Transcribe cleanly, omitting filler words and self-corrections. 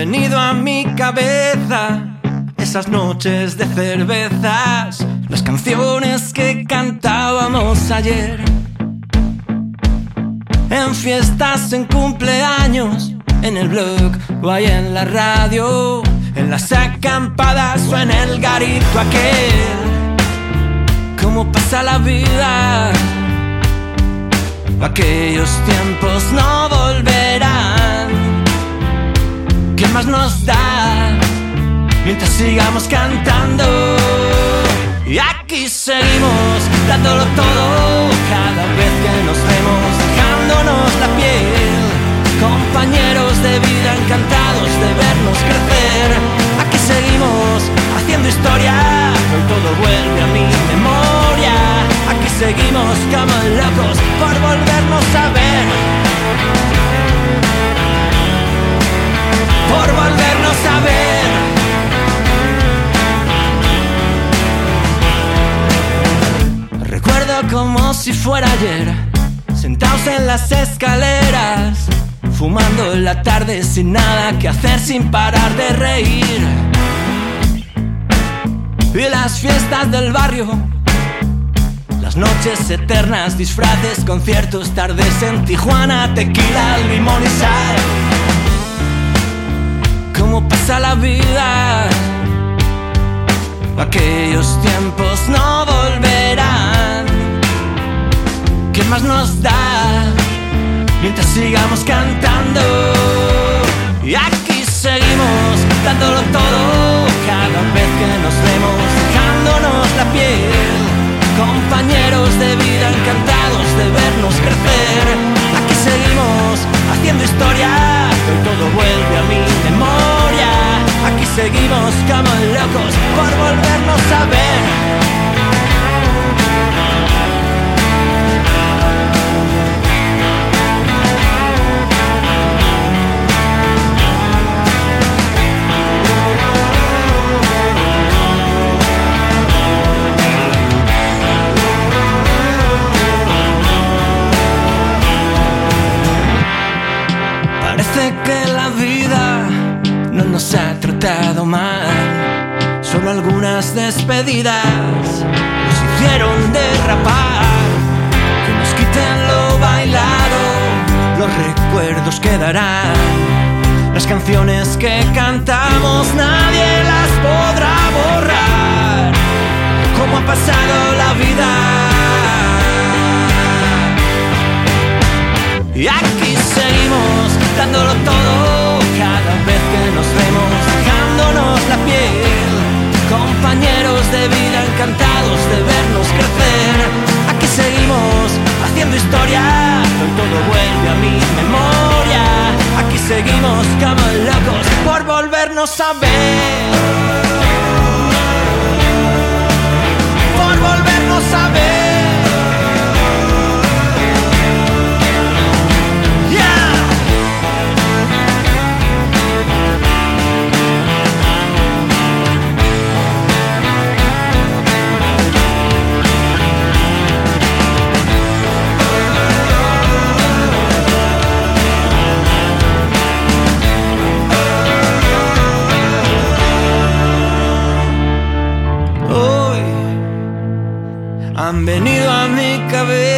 venido a mi cabeza esas noches de cervezas, las canciones que cantábamos ayer, en fiestas, en cumpleaños, en el blog o ahí en la radio, en las acampadas o en el garito aquel. Cómo pasa la vida, aquellos tiempos no volverán. ¿Qué más nos da mientras sigamos cantando? Y aquí seguimos dándolo todo cada vez que nos vemos, dejándonos la piel. Compañeros de vida, encantados de vernos crecer. Aquí seguimos haciendo historia, hoy todo vuelve a mi memoria. Aquí seguimos como locos por volvernos a ver, por volvernos a ver. Recuerdo como si fuera ayer, sentados en las escaleras, fumando en la tarde sin nada que hacer, sin parar de reír. Y las fiestas del barrio, las noches eternas, disfraces, conciertos, tardes en Tijuana, tequila, limón y sal. Cómo pasa la vida, aquellos tiempos no volverán. ¿Qué más nos da mientras sigamos cantando? Y aquí seguimos dándolo todo cada vez que nos vemos, dejándonos la piel. Compañeros de vida, encantados de vernos crecer. Aquí seguimos haciendo historia, hoy todo vuelve a mi memoria. Aquí seguimos como locos por volvernos a ver. Parece que la vida no nos ha tratado mal. Solo algunas despedidas nos hicieron derrapar. Que nos quiten lo bailado, los recuerdos quedarán. Las canciones que cantamos nadie las podrá borrar. Cómo ha pasado la vida. Y aquí seguimos dándolo todo cada vez que nos vemos, dejándonos la piel. Compañeros de vida, encantados de vernos crecer. Aquí seguimos haciendo historia, hoy todo vuelve a mi memoria. Aquí seguimos como locos por volvernos a ver, por volvernos a ver. Han venido a mi cabeza